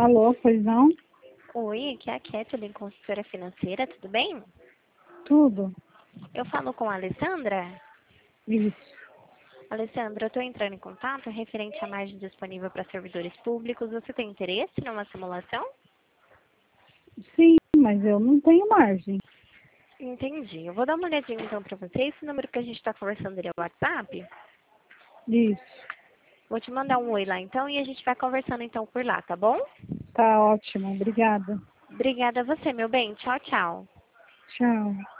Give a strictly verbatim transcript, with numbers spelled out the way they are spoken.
Alô, pois não? Oi, aqui é a Kathleen, consultora financeira, tudo bem? Tudo. Eu falo com a Alessandra. Isso. Alessandra, eu estou entrando em contato referente à margem disponível para servidores públicos. Você tem interesse numa simulação? Sim, mas eu não tenho margem. Entendi. Eu vou dar uma olhadinha então para você. Esse número que a gente está conversando ele é o WhatsApp? Isso. Vou te mandar um oi lá então e a gente vai conversando então por lá, tá bom? Tá ótimo. Obrigada. Obrigada a você, meu bem. Tchau, tchau. Tchau.